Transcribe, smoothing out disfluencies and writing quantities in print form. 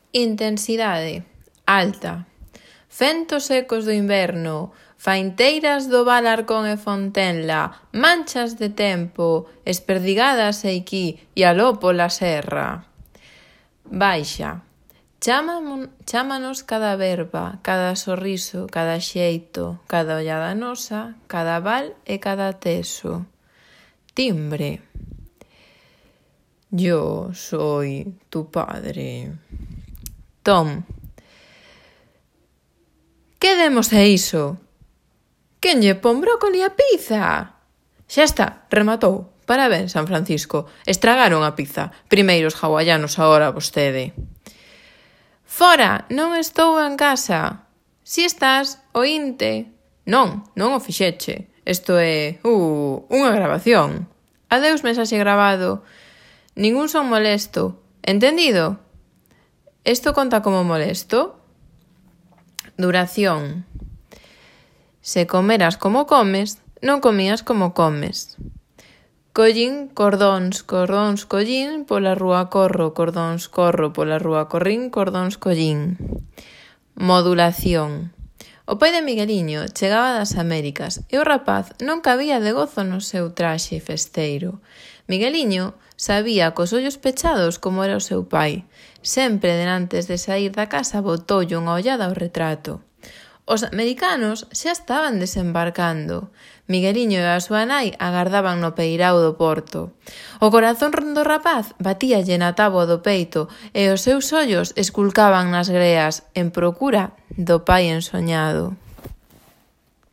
Intensidade alta. Ventos secos do inverno, fainteiras do Val Arcón e Fontenla, manchas de tempo, esperdigadas eiquí e aló pola serra. Baixa. Chámanos cada verba, cada sorriso, cada xeito, cada ollada nosa, cada val e cada teso. Timbre. Yo soy tu padre. Tom. Que demos é iso? Quen lle pon brócoli a pizza? Xa está, rematou. Parabéns, San Francisco. Estragaron a pizza. Primeiros hawaianos agora vostede. Fora, non estou en casa. Si estás, oínte. Non o fixeche. Isto é, unha grabación. Adeus mensaxe grabado. Ningún son molesto. Entendido? Isto conta como molesto? Duración. Se comeras como comes, non comías como comes. Collín cordóns, collín, pola rúa corro, cordóns corro, pola rúa corrín, cordóns collín. Modulación. O pai de Migueliño chegaba das Américas e o rapaz non cabía de gozo no seu traxe festeiro. Migueliño sabía cos ollos pechados como era o seu pai. Sempre denantes de saír da casa botoulle unha ollada ao retrato. Os americanos xa estaban desembarcando. Migueliño e a súa nai agardaban no peirao do porto. O corazón do rapaz batíalle na táboa do peito e os seus ollos esculcaban nas greas en procura do pai ensoñado.